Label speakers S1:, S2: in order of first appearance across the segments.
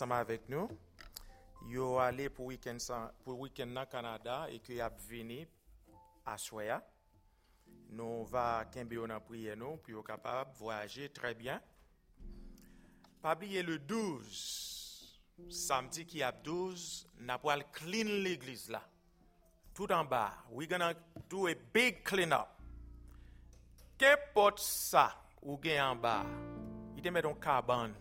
S1: ensemble avec nous. Yo allé pour week-end dans Canada et que y a venu à Soya. Nous va kembe on prier nous puis on capable voyager très bien. Pas oublier le 12 samedi qui a 12, n'a pas clean l'église là. Tout en bas. We're gonna do a big clean up. Qu'importe ça ou gain en bas. Il te met dans carbone.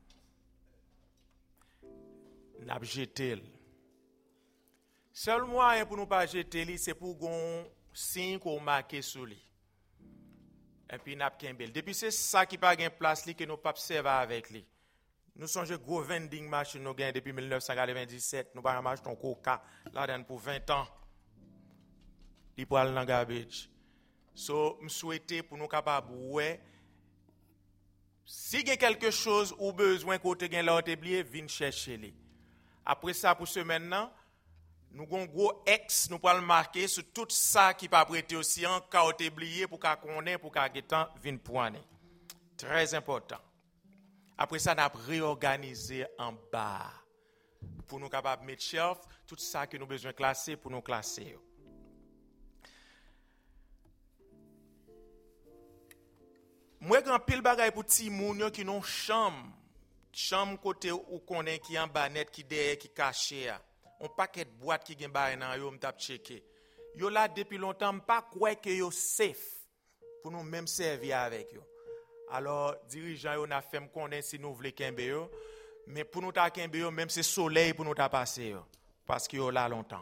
S1: N'a jeté. Seul moyen pour nous pas jeter c'est pour gon signe qu'on marqué sur lui. Et puis n'a kembel. Depuis c'est ça qui pas gain place li que nous pas observer avec lui. Nous songe gros vending machine nous gain depuis 1997, nous pas marche ton coca là pour 20 ans. Il pour aller dans garbage. So me souhaiter pour nous capable ouais si il y a quelque chose ou besoin côté gain là oublié vinn chercher li. Après ça pour semaine là nous avons un gros X, nous pouvons le marquer sur tout ça qui pas prêté aussi en cas où oublié pour qu'on connaisse pour qu'on temps vienne poigner. Très important. Après ça, nous avons réorganisé en bas pour nous capables de mettre shelf tout ça que nous avons besoin de classer pour nous classer. Moi, grand pile bagay pour ti moun qui non chambre côté où connaît qui en bas net qui derrière qui caché. On paquet de boîte qui gen ba nan yo m'tap checker. Yo là depuis longtemps m'pa croire que yo safe pour nous même servir avec yo. Alors dirigeant yo n'a fait me connaître si nous voulons kembe yo, mais pour nous ta kembe yo même c'est soleil pour nous ta passer yo parce que yo là longtemps.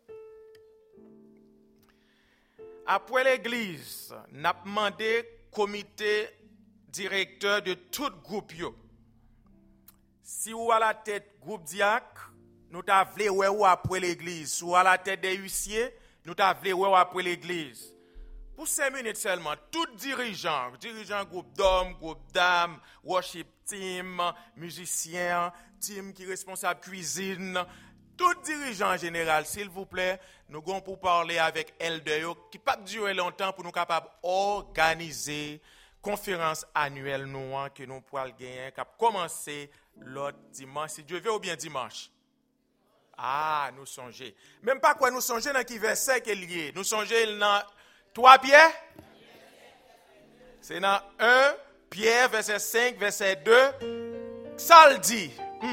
S1: Après l'église, n'a demandé comité directeur de tout groupe yo. Si ou à la tête groupe diacre nous t'a vle ou après l'église, ou à la tête des huissiers, nous t'a vle ou après l'église. Pour 5 minutes seulement, tout dirigeant groupe d'hommes, groupe dames, worship team, musicien, team qui est responsable cuisine, tout dirigeant en général, s'il vous plaît, nous allons pour parler avec Elder qui pas durer longtemps pour nous capables organiser conférence annuelle que nous pourrons gagner, qui a commencé l'autre dimanche, si Dieu veut ou bien dimanche. Ah, nous songez. Même pas quoi nous songez dans qui verset qui est lié. Nous songez dans 3 Pierre. C'est dans 1 Pierre, verset 5, verset 2. Ça le dit.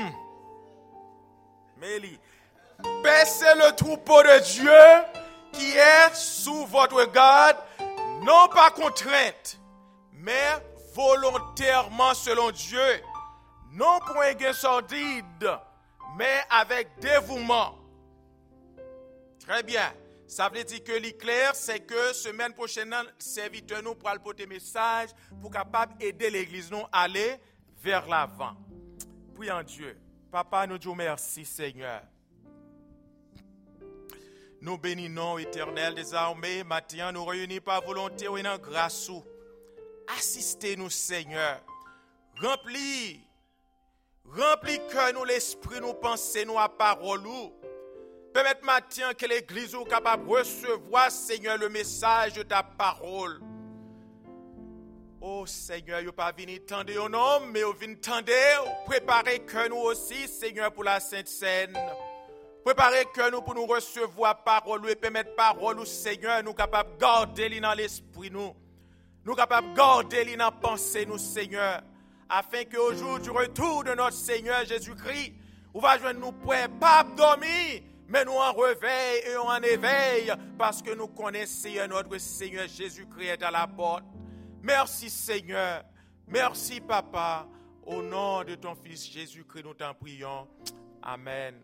S1: Mélie. Baissez le troupeau de Dieu qui est sous votre garde, non pas contrainte, mais volontairement selon Dieu. Non pour un gain sordide, mais avec dévouement. Très bien. Ça veut dire que l'éclair, c'est que semaine prochaine, serviteur nous pour porter message pour capable aider l'église nous à aller vers l'avant. Prions Dieu. Papa, nous disons merci Seigneur. Nous bénissons éternel des armées. Maintenant, nous réunis par volonté ou en grâce. Assistez-nous Seigneur. Remplis que nous l'esprit, nous pensons, nous à parole. Permettez maintenant que l'église soit capable de recevoir, Seigneur, le message de ta parole. Oh Seigneur, vous pas venir tendre un homme, mais vous venez tendre, préparez que nous aussi, Seigneur, pour la Sainte Seine. Préparez que nous pour nous recevoir parole et permettre parole, Seigneur, nous capables de garder dans l'esprit, nous capables de garder dans la pensée, nous, Seigneur. Afin qu'au jour du retour de notre Seigneur Jésus-Christ, on va joindre nous prêts, pas dormir, mais nous en réveil et en éveil, parce que nous connaissons notre Seigneur Jésus-Christ est à la porte. Merci Seigneur, merci Papa, au nom de ton Fils Jésus-Christ, nous t'en prions. Amen.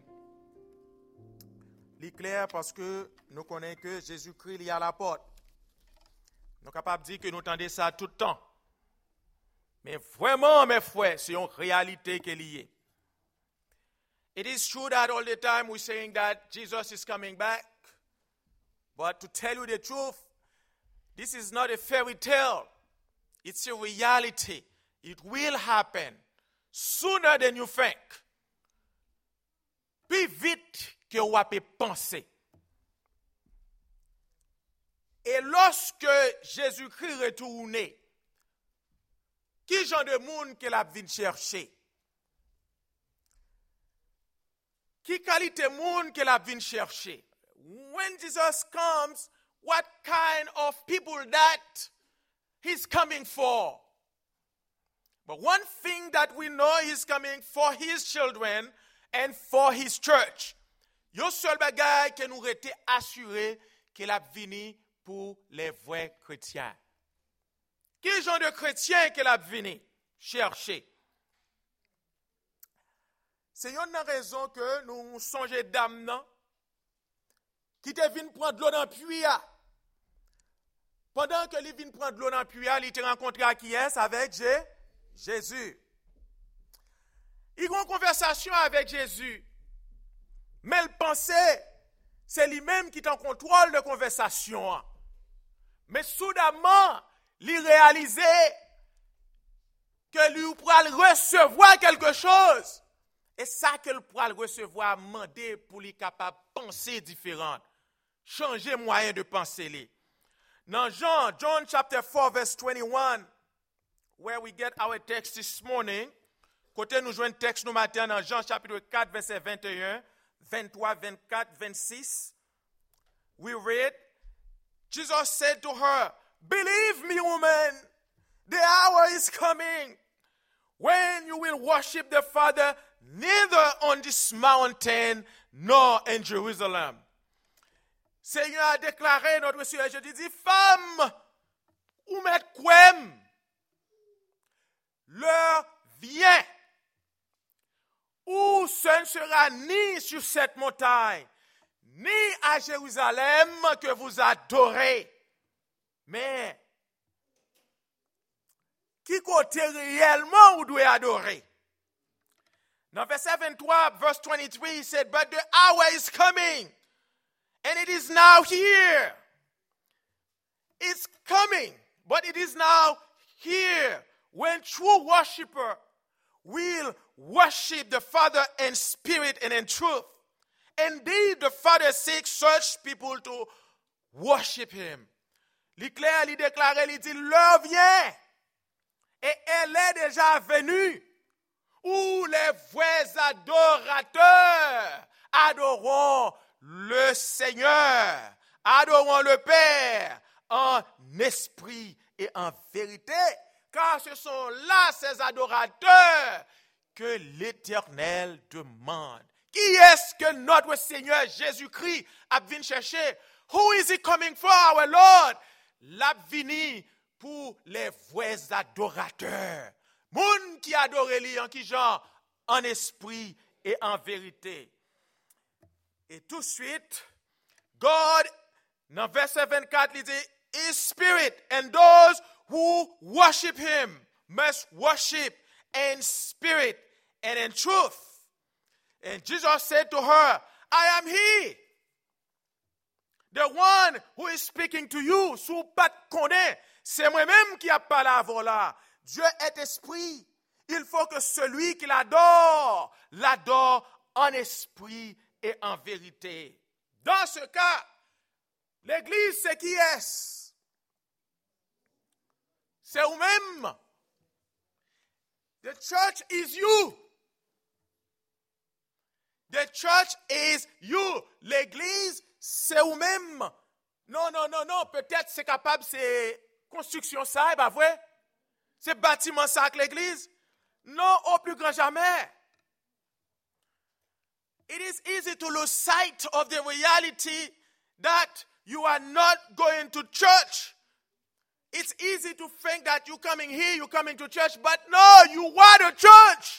S1: L'éclair parce que nous connaissons que Jésus-Christ est à la porte. Nous sommes capables de dire que nous entendons ça tout le temps. Mais vraiment, mes frères, c'est une réalité qui est liée. It is true that all the time we're saying that Jesus is coming back. But to tell you the truth, this is not a fairy tale. It's a reality. It will happen sooner than you think. Plus vite que vous avez pensé. Et lorsque Jésus-Christ retourne, qui genre de monde qu'elle a venu chercher? Qui qualité monde que la vient chercher? When Jesus comes, what kind of people that he's coming for? But one thing that we know, he's coming for his children and for his church. Yon seul bagay que nous rete assuré qu'il a venu pour les vrais chrétiens. Quel genre de chrétien qu'il a venu chercher? C'est une raison que nous songeons d'âme qui te vient prendre l'eau dans le puits. Pendant que lui vient prendre l'eau dans le puits, il te rencontré à qui est avec Jésus. Il a une conversation avec Jésus. Mais il pensait, c'est lui-même qui est en contrôle de la conversation. Mais soudainement, il réalisait que lui pourra recevoir quelque chose. Et ça qu'il pourra recevoir, demander pour lui capable de penser différent. Changer moyen de penser. Dans John chapter 4 verse 21, where we get our text this morning, côté nous jouons un texte nous matin dans Jean chapitre 4 verset 21, 23, 24, 26, we read, Jesus said to her, "Believe me, woman, the hour is coming when you will worship the Father neither on this mountain nor in Jerusalem." Seigneur a déclaré, notre Seigneur Jésus dit, femme, ou mettre quoi? L'heure vient où ce ne sera ni sur cette montagne, ni à Jérusalem que vous adorez, mais qui côté réellement vous devez adorer? Dans verset 23, verse 23, he said, "But the hour is coming, and it is now here." It's coming, but it is now here, when true worshiper will worship the Father in spirit and in truth. Indeed, the Father seeks such people to worship him. L'éclair, il déclare, il dit, l'heure vient, et elle est déjà venue, où les vrais adorateurs adoreront le Seigneur, adoreront le Père en esprit et en vérité. Car ce sont là ces adorateurs que l'Éternel demande. Qui est-ce que notre Seigneur Jésus-Christ a venu chercher? Who is he coming for, our Lord? L'a venu pour les vrais adorateurs. Moun qui adore lui en qui genre? En esprit et en vérité. Et tout de suite, God, dans verset 24, il dit, is spirit, and those who worship him must worship in spirit and in truth. And Jesus said to her, I am he, the one who is speaking to you. Sous pas de connaît, c'est moi-même qui a parlé avant là. Dieu est esprit. Il faut que celui qui l'adore en esprit et en vérité. Dans ce cas, l'Église, c'est qui est-ce? C'est vous-même. The church is you. The church is you. L'Église, c'est vous-même. Non. Peut-être c'est capable, c'est construction ça, et pas vrai? C'est bâtiment ça avec l'Église? Non, au plus grand jamais. It is easy to lose sight of the reality that you are not going to church. It's easy to think that you're coming here, you're coming to church, but no, you are the church.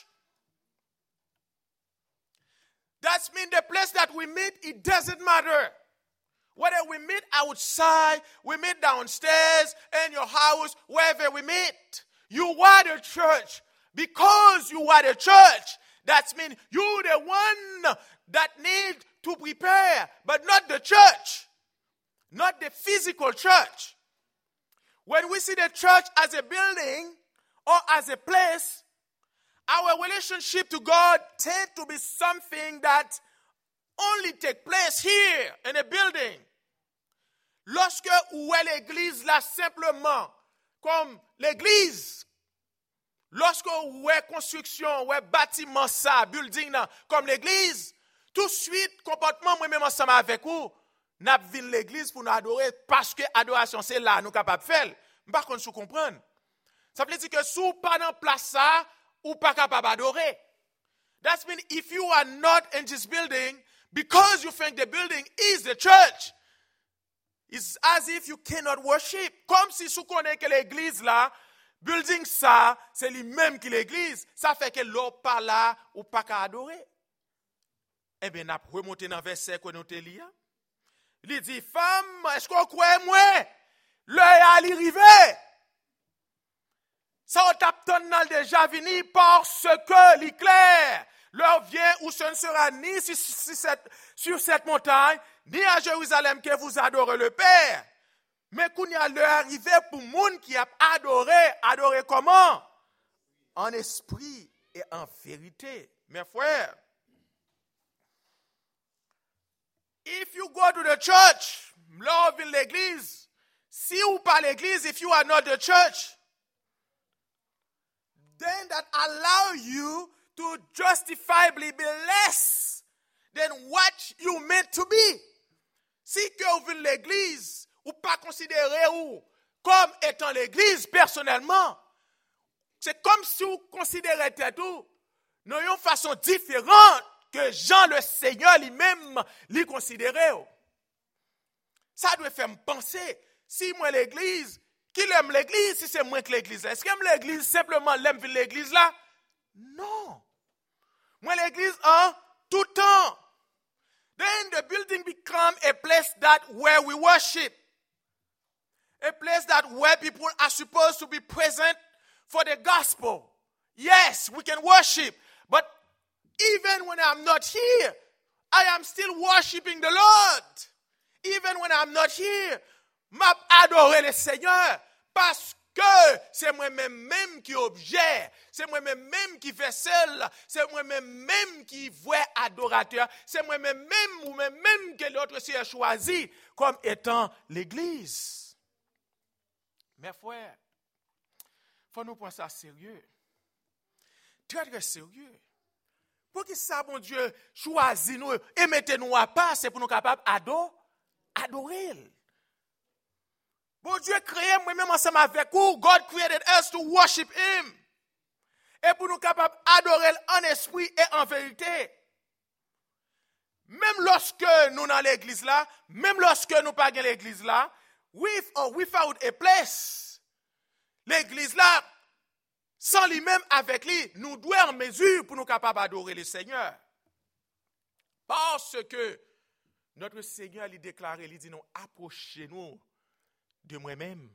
S1: That means the place that we meet, it doesn't matter. Whether we meet outside, we meet downstairs, in your house, wherever we meet. You are the church. Because you are the church, that means you're the one that need to prepare, but not the church. Not the physical church. When we see the church as a building or as a place, our relationship to God tends to be something that only takes place here in a building. Lorsque où est l'église là simplement, comme l'église, lorsque où est construction, où est bâtiment ça, building là, comme l'église, tout de suite, comportement, moi-même ensemble avec vous, nous venons l'église pour nous adorer parce que l'adoration, c'est là, nous sommes capables de faire. Par contre, vous comprenez. Ça veut dire que si vous pas dans place ça, ou pas capable d'adorer. That means if you are not in this building, because you think the building is the church, it's as if you cannot worship. Comme si vous connaissez que l'église là, building ça, c'est lui-même qui l'église. Ça fait que l'autre pas là, ou pas qu'à adorer. Eh bien, on a remonté dans le verset que nous te lis. Il dit, femme, est-ce qu'on croit moi? L'heure est arrivée. Ça, on tape dans déjà venu parce que l'éclair, l'heure vient où ce ne sera ni sur cette montagne, ni à Jérusalem que vous adorez le Père. Mais qu'on y a l'heure arrivée pour le monde qui a adoré comment? En esprit et en vérité. Mes frères, if you go to the church, love in l'église, si ou pas l'église, if you are not the church, then that allow you to justifiably be less than what you meant to be. Si que vous venez l'église, ou pas considérez vous comme étant l'église personnellement, c'est comme si vous considérez tout d'une façon différente que Jean le Seigneur lui-même l'y considérait. Ça doit faire me penser, si moi l'église, qui aime l'église si c'est moi que l'église là? Est-ce qu'il aime l'église simplement l'aime l'église là? Non. Moi l'église en tout temps. Then the building become a place that where we worship. A place that where people are supposed to be present for the gospel. Yes, we can worship, but even when I'm not here, I am still worshiping the Lord. Even when I'm not here, m'a adoré le Seigneur parce que c'est moi-même qui objet, c'est moi-même qui vaisselle, c'est moi-même qui voit adorateur, c'est moi-même ou même que l'autre s'est choisi comme étant l'Église. Mes frères, il faut nous prendre ça sérieux. Très, très sérieux. Pour que ça, mon Dieu, choisit nous et mettez-nous à part, c'est pour nous capables d'adorer. Bon Dieu créé moi-même ensemble avec vous. God created us to worship Him. Et pour nous capables d'adorer en esprit et en vérité. Même lorsque nous dans l'église là, même lorsque nous pas dans l'église là, with or without a place, l'église là, sans lui-même avec lui, nous devons en mesure pour nous capables d'adorer le Seigneur. Parce que notre Seigneur lui déclaré, il dit nous approchez-nous de moi-même.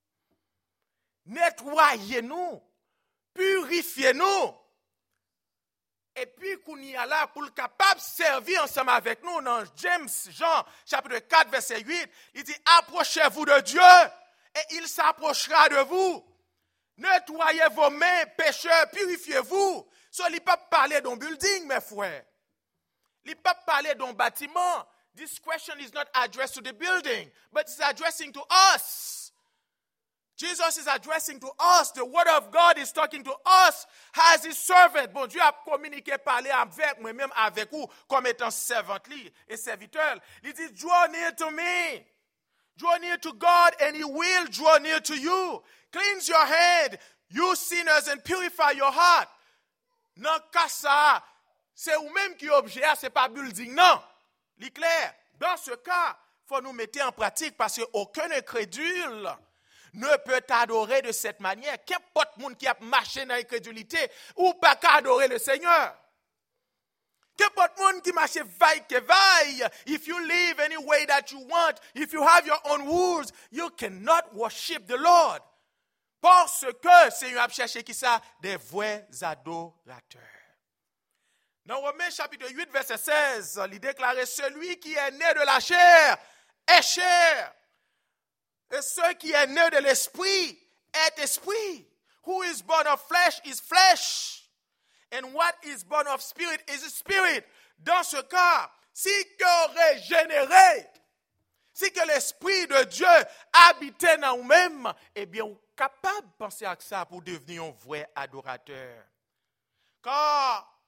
S1: Nettoyez-nous, purifiez-nous. Et puis qu'on y a là pour le capable de servir ensemble avec nous dans Jean chapitre 4 verset 8, il dit approchez-vous de Dieu et il s'approchera de vous. Nettoyez vos mains, pécheurs, purifiez-vous. Il ne peut pas parler d'un building, mes frères. Il ne peut pas parler d'un bâtiment. This question is not addressed to the building, but it's addressing to us. Jesus is addressing to us. The word of God is talking to us as his servant. Bon Dieu a communiqué, parlé avec moi-même, avec vous, comme étant servante et serviteur. Il dit, draw near to me. Draw near to God and he will draw near to you. Cleanse your hand, you sinners, and purify your heart. Dans cas ça, c'est vous-même qui est objet, c'est pas building, non. C'est clair. Dans ce cas, il faut nous mettre en pratique parce qu'aucun incrédule ne peut adorer de cette manière. Qu'importe monde qui a marché dans l'incrédulité ou pas qu'à adorer le Seigneur. Qu'importe monde qui marche vaille que vaille. If you live any way that you want, if you have your own rules, you cannot worship the Lord. Parce que Seigneur a cherché qui ça? Des vrais adorateurs. Dans Romains chapitre 8 verset 16, il déclarait celui qui est né de la chair est chair. Et ce qui est né de l'esprit est esprit. Who is born of flesh is flesh. And what is born of spirit is spirit. Dans ce cas, si que régénéré, si que l'esprit de Dieu habitait dans nous-mêmes, eh bien, on est capable de penser à ça pour devenir un vrai adorateur. Car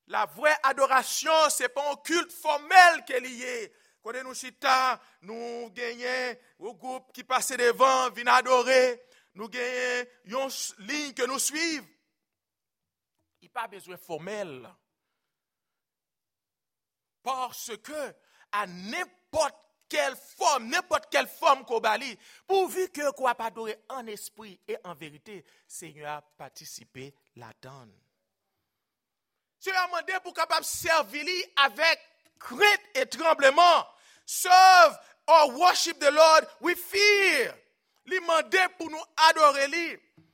S1: La vraie adoration, ce n'est pas un culte formel qui est lié. Quand nous chita, nous gagnons au groupe qui passe devant, vient adorer. Nous gagnons une ligne que nous suivons. Il n'y a pas besoin formel. Parce que à n'importe quelle forme qu'on bali, pourvu que qu'on pas adorer en esprit et en vérité, Seigneur a participé là-dedans. Tu as demandé pour capable servir avec crainte et tremblement. Serve or worship the Lord with fear. Lui demander pour nous adorer lui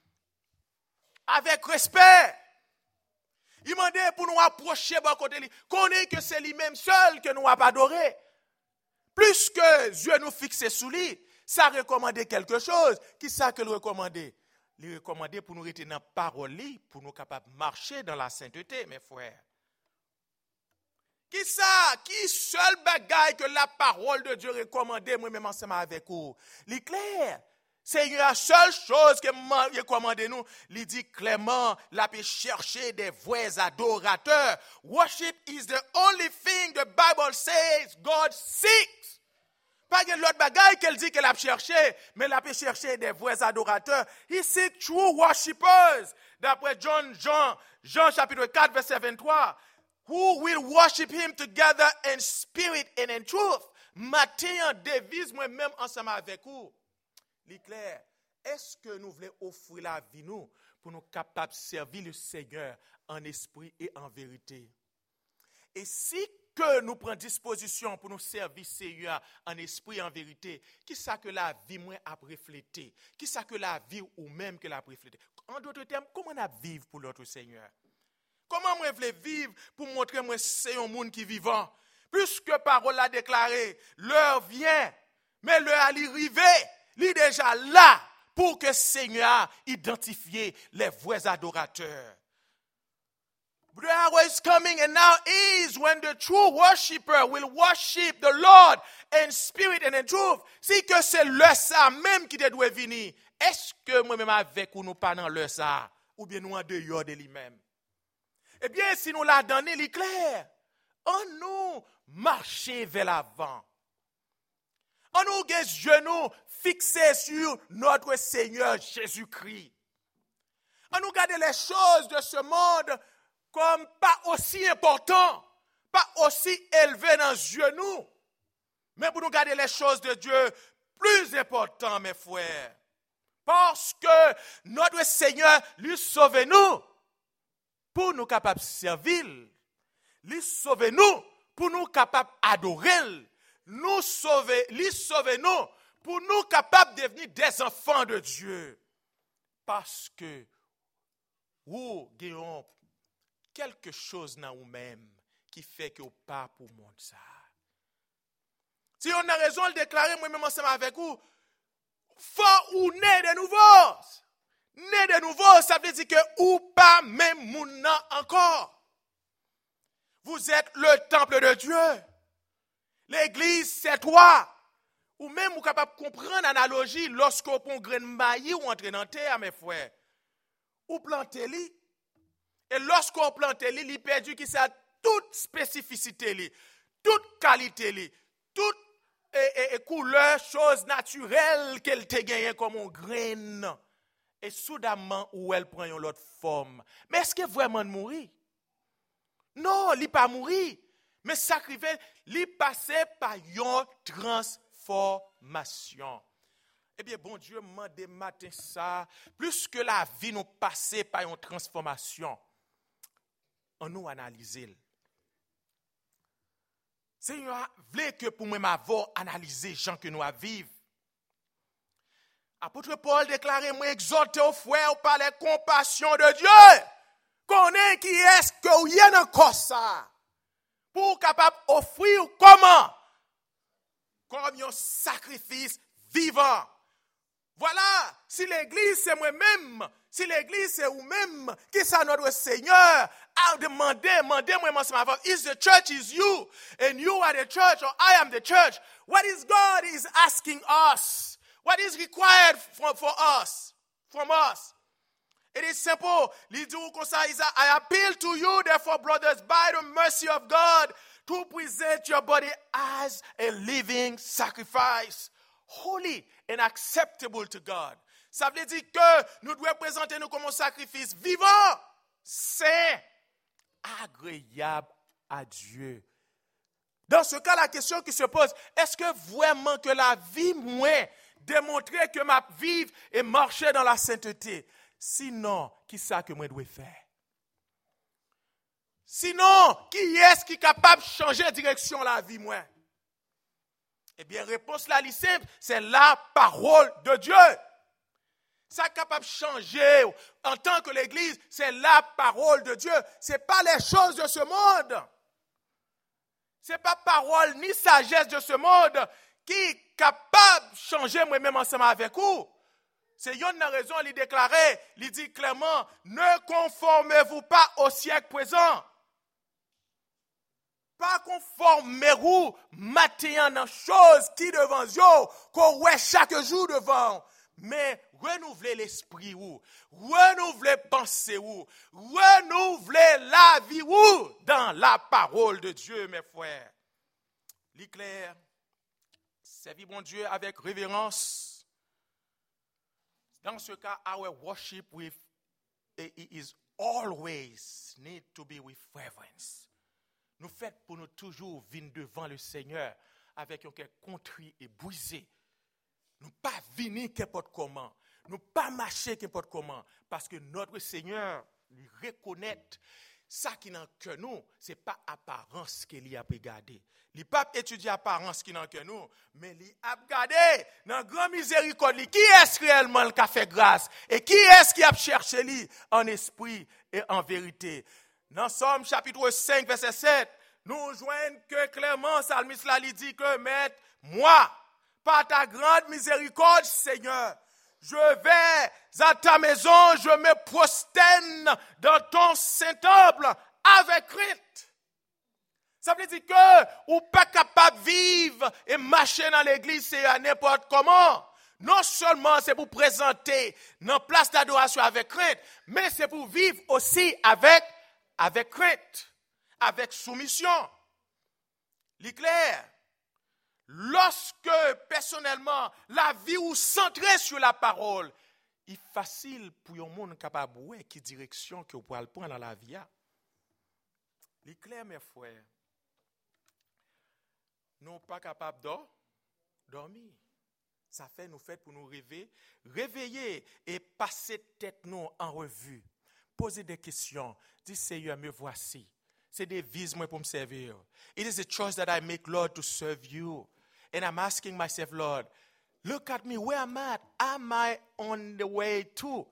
S1: avec respect. Il demandait pour nous approcher de côté lui. Connaît que c'est lui-même seul que nous avons adoré. Plus que Dieu nous fixe sous lui, ça recommandait quelque chose. Qui ça que le recommandait? Il recommandait pour nous rester dans la parole, pour nous capables de marcher dans la sainteté, mes frères. Qui ça? Qui seul bagaille que la parole de Dieu recommandait, moi-même ensemble avec vous? Il est clair. C'est la seule chose que m'a recommandé nous. Il dit clairement, la peut chercher des vrais adorateurs. Worship is the only thing the Bible says God seeks. Pas que l'autre bagaille qu'elle dit qu'elle a cherché, mais elle a peut chercher des vrais adorateurs. He seeks true worshippers. D'après Jean chapitre 4, verset 23. Who will worship him together in spirit and in truth. Matin, devise moi-même ensemble avec vous. L'éclair, est-ce que nous voulons offrir la vie nous pour nous capables de servir le Seigneur en esprit et en vérité? Et si que nous prenons disposition pour nous servir le Seigneur en esprit et en vérité, qui ça que la vie moins a reflété? Qui ça que la vie ou même que la reflété? En d'autres termes, comment on a vivre pour notre Seigneur? Comment moi voulais vivre pour montrer moi c'est un monde qui vivant? Plus que parole l'a déclaré, l'heure vient, mais l'heure à l'arrivée. Il est déjà là pour que le Seigneur identifie les vrais adorateurs. The hour is coming and now is when the true worshiper will worship the Lord in spirit and in truth. Si que c'est le ça même qui doit venir, est-ce que moi-même avec ou nous pas dans le ça, ou bien nous en dehors de lui-même? Eh bien, si nous l'a donné, il est clair. On nous marcher vers l'avant. On nous les genoux fixés sur notre Seigneur Jésus-Christ. On nous garde les choses de ce monde comme pas aussi importantes, pas aussi élevées dans les genoux, mais pour nous garder les choses de Dieu plus importantes, mes frères. Parce que notre Seigneur lui sauve nous pour nous capables de servir. Lui sauve nous pour nous capables d'adorer. Nous sauver, lui sauver nous pour nous capables de devenir des enfants de Dieu. Parce que nous avons quelque chose dans nous-mêmes qui fait que nous pas pour le monde ça. Si on a raison de le déclarer, moi-même ensemble avec vous, faut ou né de nouveau. Né de nouveau, ça veut dire que ou pas même moun encore. Vous êtes le temple de Dieu. L'église, c'est toi. Ou même, vous êtes capable de comprendre l'analogie lorsqu'on prend un grain de maïs ou entre dans la terre, mes frères. Ou plantez-les. Et lorsqu'on plante les, il perdu qui ça toute spécificité, toute qualité, toute couleur, chose naturelle qu'elle te gagne comme un grain. Et soudainement, où elle prend une autre forme. Mais est-ce qu'elle vraiment mourir? Non, elle n'est pas mourir. Mais sacrifice, il passait par une transformation. Eh bien, bon Dieu m'a demandé matin ça, plus que la vie nous passait par une transformation, on nous analyse. Seigneur, voulez que pour moi m'avoir analysé les gens que nous vivons. Apôtre Paul déclarait, moi exhorté aux frères par la compassion de Dieu, connaît qui est-ce que y a encore ça. Pour capable offrir comment? Comme un sacrifice vivant. Voilà, si l'église c'est moi-même, si l'église c'est vous-même, qui c'est notre Seigneur a demandé moi ensemble avant, is the church is you, and you are the church, or I am the church. What is God is asking us? What is required from us? It is simple. Il dit comme ça, I appeal to you, therefore, brothers, by the mercy of God, to present your body as a living sacrifice, holy and acceptable to God. Ça veut dire que nous devons présenter nous comme un sacrifice vivant, saint, agréable à Dieu. Dans ce cas, la question qui se pose, est-ce que vraiment que la vie, moi, démontrer que ma vie et marcher dans la sainteté? Sinon, qui ça que moi dois faire? Sinon, qui est-ce qui est capable de changer de direction la vie, moi? Eh bien, réponse là, simple, c'est la parole de Dieu. Ça est capable de changer en tant que l'Église, c'est la parole de Dieu. Ce n'est pas les choses de ce monde. Ce n'est pas parole ni sagesse de ce monde qui est capable de changer moi-même ensemble avec vous. C'est une raison, il déclarait, il dit clairement, ne conformez-vous pas au siècle présent. Pas conformez-vous maintenant dans choses qui devant vous, qu'on voit chaque jour devant. Mais renouvelez l'esprit ou, renouvelez pensée ou, renouvelez la vie ou dans la parole de Dieu, mes frères. L'éclair, servir mon Dieu avec révérence. Dans ce cas, our worship is always need to be with reverence. Nous faisons pour nous toujours venir devant le Seigneur avec un cœur contrit et brisé. Nous pas venir n'importe comment. Nous pas marcher n'importe comment. Parce que notre Seigneur lui reconnaît ça qui n'a que nous. Ce n'est pas apparence qu'il a regardé. Il n'a pas étudié apparence qui n'a que nous. Mais il a regardé dans la grande miséricorde. Qui est-ce réellement qui a fait grâce? Et qui est-ce qui a cherché lui en esprit et en vérité? Dans Somme chapitre 5, verset 7, nous joignons que clairement, Salmiste là, il dit que, maître, moi, par ta grande miséricorde, Seigneur, je vais à ta maison, je me prosterne dans ton Saint-Temple avec crainte. Ça veut dire que ou pas capable de vivre et marcher dans l'église, c'est à n'importe comment. Non seulement c'est pour présenter dans place d'adoration avec crainte, mais c'est pour vivre aussi avec crainte, avec soumission. L'éclair. Lorsque, personnellement, la vie ou centrée sur la parole, il est facile pour un monde capable de voir quelle direction que vous pouvez prendre dans la vie. L'éclair, mes frères, nous ne sommes pas capables de dormir. Ça fait nous fait pour nous réveiller et passer tête nous en revue. Poser des questions. Dire, Seigneur, me voici. C'est des vises moi pour me servir. It is a choice that I make, Lord, to serve you. And I'm asking myself, Lord, look at me, where am I? Am I on the way to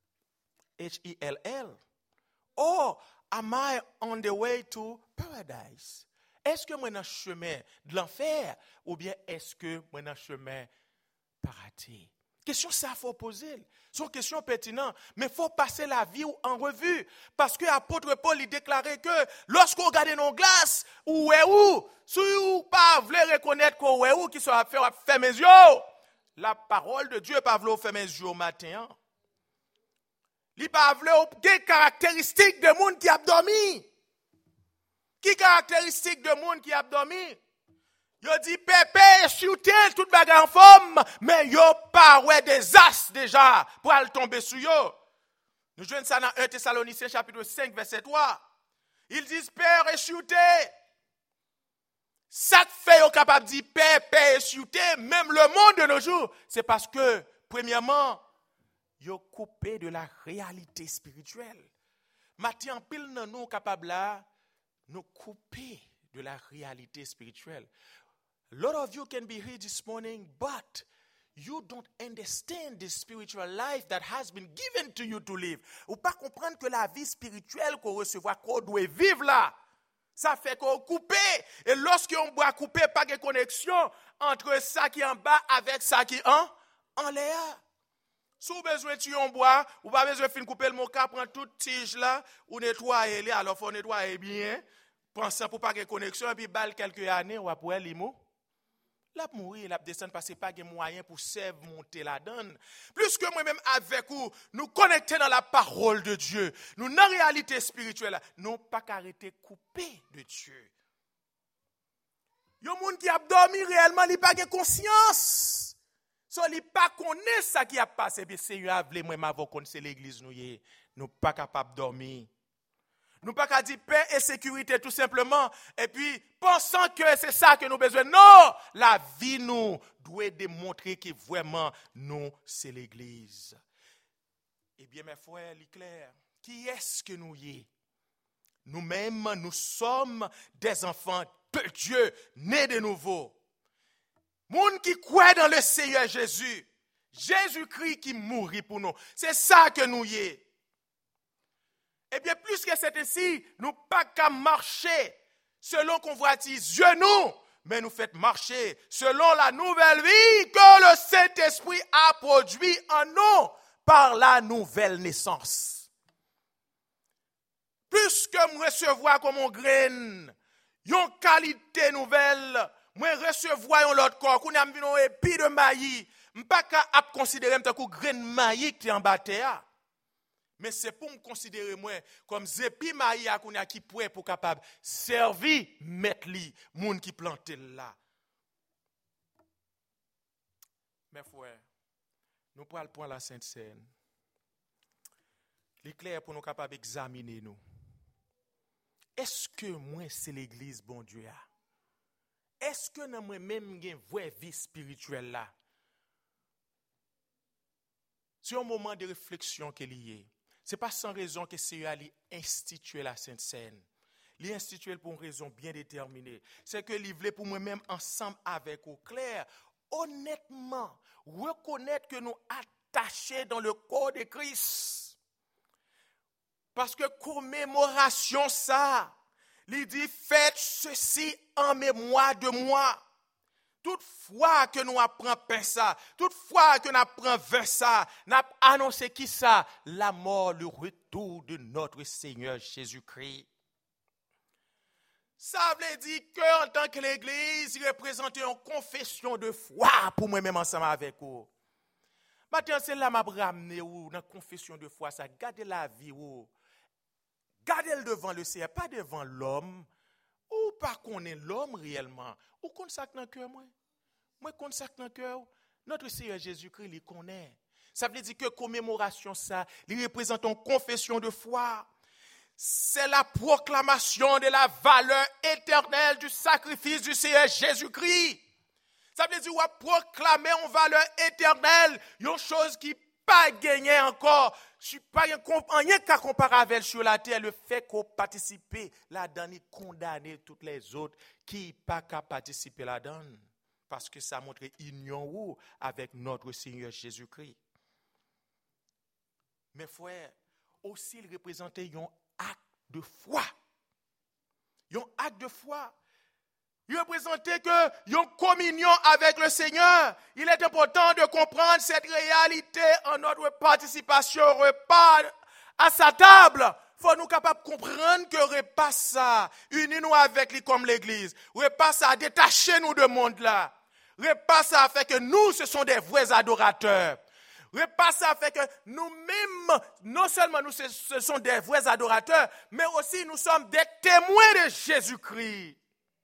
S1: Hell? Or am I on the way to paradise? Est-ce que moi dans le chemin de l'enfer ou bien est-ce que moi dans le chemin paradis? Question ça, il faut poser. C'est une question pertinente, mais il faut passer la vie en revue. Parce que l'apôtre Paul il déclarait que lorsqu'on regarde nos glaces, ou est où, si vous ne voulez pas reconnaître qu'on est où, qui soit fait mes yeux, la parole de Dieu pas voulu faire mes yeux au matin. Il pas voulu des caractéristiques de monde qui a dormi. Qui caractéristiques de monde qui a dormi? Yo dit pépé shooté toute bagarre en forme mais yo pas ouais des as déjà pour aller tomber sur yo. Nous joignons ça dans 1 Thessaloniciens chapitre 5 verset 3. Ils disent père et shooté. Ça fait yo capable dire pépé et shooté même le monde de nos jours, c'est parce que premièrement yo coupé de la réalité spirituelle. Maintenant pile nan nous capable là nous couper de la réalité spirituelle. A lot of you can be here this morning, but you don't understand the spiritual life that has been given to you to live. Ou pas comprendre que la vie spirituelle qu'on recevra, qu'on doit vivre là, ça fait qu'on coupe. Et lorsqu'on doit couper, pas de connexion entre ça qui est en bas avec ça qui est en l'air. Si vous avez besoin de tuer un bois, ou pas besoin de couper le moka, prendre toute tige là, ou nettoyer, alors il faut nettoyer bien, pensant pour pas de connexion, et puis balle quelques années, ou après l'imo. La mourir, la descendre parce que pas de moyen pour servir monter la donne. Plus que moi-même avec vous, nous connecter dans la parole de Dieu. Nous dans la réalité spirituelle, nous pas qu'arrêter couper de Dieu. Yon moun qui a dormi réellement, il pas de conscience. So il pas connaît ça qui a passé, bien c'est a vle moi m'avou connaître l'église nous pas capable dormir. Nous pas qu'à dire paix et sécurité tout simplement et puis pensant que c'est ça que nous besoin. Non, la vie nous doit démontrer que vraiment nous c'est l'église. Eh bien mes frères, il est clair, qui est-ce que nous y est? Nous-mêmes nous sommes des enfants de Dieu nés de nouveau. Moun qui croit dans le Seigneur Jésus, Jésus-Christ qui mourit pour nous. C'est ça que nous y est. Eh bien, plus que c'est ainsi, nous pas qu'à marcher selon qu'on convoitise nous, mais nous faites marcher selon la nouvelle vie que le Saint-Esprit a produit en nous par la nouvelle naissance. Plus que me recevoir comme un grain, une qualité nouvelle, moi recevoir l'autre corps, qu'on a mis un épi de maïs, m'pas qu'à considérer m'ta comme grain maïs qui en bâterre. Mais c'est pour me considérer moi comme zépi maïa qu'on a qui pourrait pour capable servir mettre li moun qui planté là. Mes frères, nous prenons le point la Sainte Seine. L'éclair pour nous capables examiner nous. Est-ce que moi c'est l'église bon Dieu a? Est-ce que dans moi même une vraie vie spirituelle là? C'est un moment de réflexion qu'il y a. Ce n'est pas sans raison que Seigneur a institué la Sainte Seine. Il a institué pour une raison bien déterminée. C'est que il voulait pour moi-même ensemble avec vous, clair, honnêtement, reconnaître que nous attachés dans le corps de Christ. Parce que commémoration ça, il dit faites ceci en mémoire de moi. Toutefois que nous apprenons ça, toutefois que nous apprenons vers ça, nous annoncé qui ça? La mort, le retour de notre Seigneur Jésus-Christ. Ça veut dire qu'en tant que l'Église, il représente une confession de foi pour moi-même ensemble avec vous. Maintenant, c'est là que je vais ramener dans la confession de foi, ça, gardez la vie, gardez-le devant le Seigneur, pas devant l'homme. Ou pas qu'on est l'homme réellement. Ou qu'on ça dans le cœur, moi. Moi, qu'on ça dans le cœur. Notre Seigneur Jésus-Christ, il connaît. Ça veut dire que commémoration, ça, il représente une confession de foi. C'est la proclamation de la valeur éternelle du sacrifice du Seigneur Jésus-Christ. Ça veut dire qu'on va proclamer une valeur éternelle, une chose qui pas gagné encore. Je suis pas rien qu'à comparer avec elle sur la terre, le fait qu'on participe là-dedans, condamner toutes les autres qui pas qu'à participer là-dedans. Parce que ça montre union avec notre Seigneur Jésus-Christ. Mes frères, aussi il représentait un acte de foi. Un acte de foi. Il représentait que une communion avec le Seigneur. Il est important de comprendre cette réalité en notre participation au repas à sa table. Il faut nous capables de comprendre que repas ça, unis-nous avec lui comme l'Église. Repas ça, détachez-nous de monde là. Repas ça fait que nous, ce sont des vrais adorateurs. Repas ça fait que nous-mêmes, non seulement nous, ce sont des vrais adorateurs, mais aussi nous sommes des témoins de Jésus-Christ.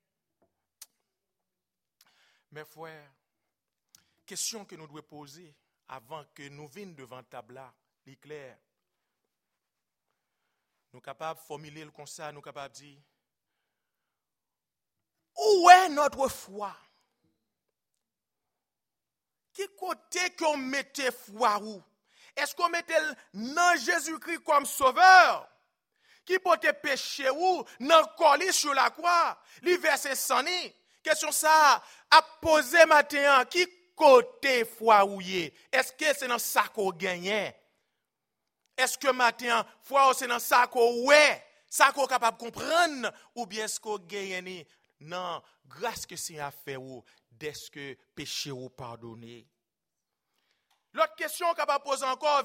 S1: Mes frères, question que nous devons poser avant que nous venions devant la table là, l'éclair. Nous sommes capables de formuler le constat, nous sommes capables de dire, où est notre foi? Qui côté qu'on mettait foi où? Est-ce qu'on mettait dans Jésus-Christ comme sauveur? Qui portait péché où? Dans le colis sur la croix? Les versets sonni. Question ça à poser maintenant. Qui côté foi où est? Est-ce que c'est dans ça qu'on gagne? Est-ce que maintenant, foi c'est dans ça qu'on ouais? Ça qu'on est capable de comprendre? Ou bien est-ce qu'on gagne? Non, grâce que c'est à faire ou d'est-ce que péché ou pardonné? L'autre question qu'on va poser encore,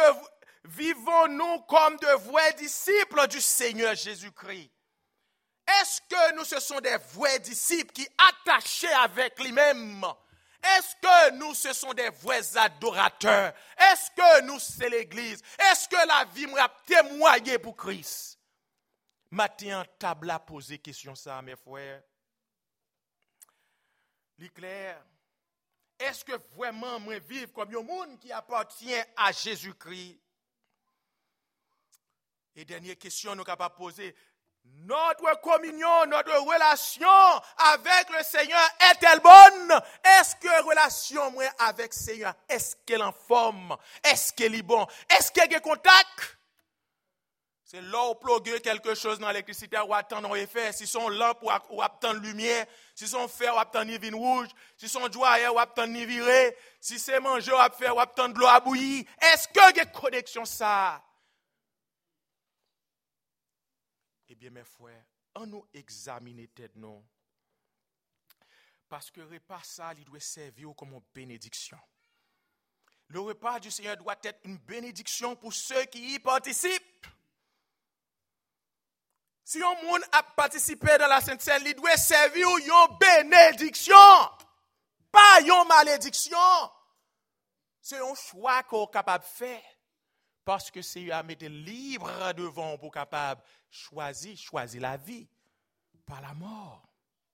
S1: vivons-nous comme de vrais disciples du Seigneur Jésus-Christ? Est-ce que nous, ce sont des vrais disciples qui attachés avec lui-même? Est-ce que nous, ce sont des vrais adorateurs? Est-ce que nous, c'est l'Église? Est-ce que la vie m'a témoigné pour Christ? Matin, table a posé question ça, mes frères. L'éclair, est-ce que vraiment moi vivre comme un monde qui appartient à Jésus-Christ? Et dernière question, nous sommes capables de poser. Notre communion, notre relation avec le Seigneur est-elle bonne? Est-ce que la relation moi avec le Seigneur, est-ce qu'elle est en forme? Est-ce qu'elle est bonne? Est-ce qu'il y a contact? C'est là où plugger quelque chose dans l'électricité ou attendre un effet. Si son lampe ou attendre lumière, si son fer ou attendre ni vin rouge, si son joie ou attendre ni viré, si c'est manger ou faire ou attendre de l'eau à bouillir. Est-ce qu'il y a connexion ça? Eh bien, mes frères, on nous examine tête non. Parce que le repas ça, il doit servir comme une bénédiction. Le repas du Seigneur doit être une bénédiction pour ceux qui y participent. Si un monde a participé dans la Sainte Seine, il doit servir une bénédiction, pas une malédiction. C'est un choix qu'on est capable de faire. Parce que c'est à mettre libre devant pour capable choisir la vie, pas la mort.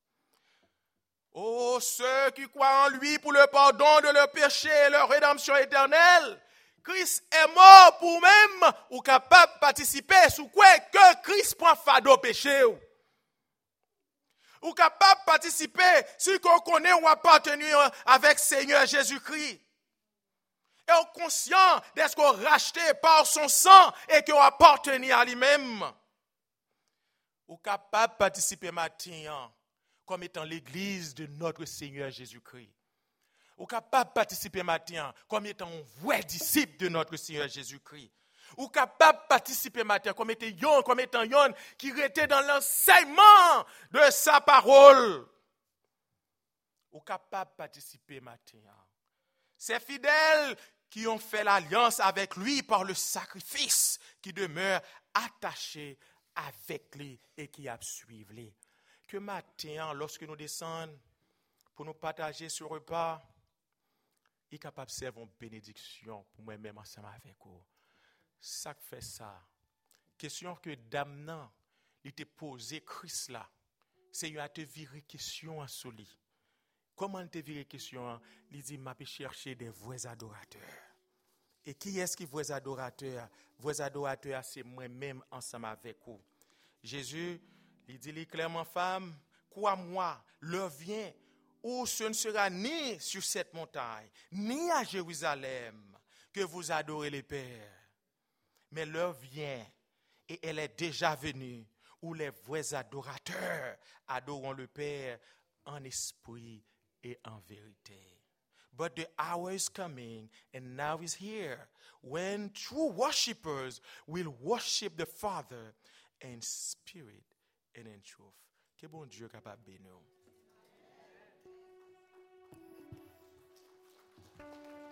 S1: Oh, ceux qui croient en lui pour le pardon de leurs péchés et leur rédemption éternelle, Christ est mort pour même ou capable de participer sous quoi que Christ prend fardeau péché. Ou capable de participer si qu'on connaît ou appartenir avec Seigneur Jésus-Christ. Et on est conscient d'être racheté par son sang et qu'on appartient à lui-même. Ou capable de participer maintenant comme étant l'église de notre Seigneur Jésus-Christ. Ou capable de participer maintenant comme étant un vrai disciple de notre Seigneur Jésus-Christ. Ou capable de participer maintenant comme étant yon qui était dans l'enseignement de sa parole. Ou capable de participer maintenant. Ces fidèles qui ont fait l'alliance avec lui par le sacrifice, qui demeurent attachés avec lui et qui suivent lui. Que maintenant, lorsque nous descendons pour nous partager ce repas, il est capable de servir une bénédiction pour moi-même ensemble avec vous. Ça fait ça. Question que Damnan, il t'a posé Christ là, c'est il a te viré question à soli. Comment te virer question? Il dit, m'a chercher des vrais adorateurs. Et qui est-ce qui vrais adorateurs? Vrais adorateurs, c'est moi-même ensemble avec vous. Jésus, il dit clairement, femme, crois-moi, l'heure vient où ce ne sera ni sur cette montagne, ni à Jérusalem que vous adorez les pères. Mais l'heure vient, et elle est déjà venue, où les vrais adorateurs adoreront le Père en esprit et en vérité. But the hour is coming, and now is here, when true worshipers will worship the Father in spirit and in truth. Que bon Dieu capable de nous.